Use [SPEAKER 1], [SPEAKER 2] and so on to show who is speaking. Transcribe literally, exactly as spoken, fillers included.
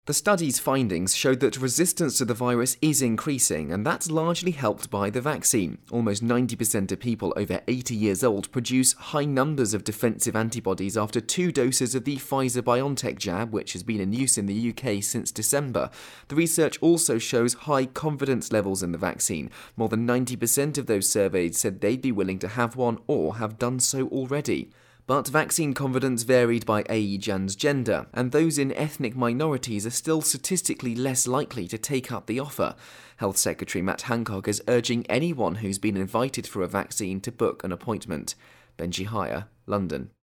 [SPEAKER 1] The study's findings showed that resistance to the virus is increasing, and that's largely helped by the vaccine. Almost ninety percent of people over eighty years old produce high numbers of defensive antibodies after two doses of the Pfizer-BioNTech jab, which has been in use in the U K since December. The research also shows high confidence levels in the vaccine. More than ninety percent of those surveyed said they'd be willing to have one or have done so already. But vaccine confidence varied by age and gender, and those in ethnic minorities are still statistically less likely to take up the offer. Health Secretary Matt Hancock is urging anyone who's been invited for a vaccine to book an appointment. Benji Hire, London.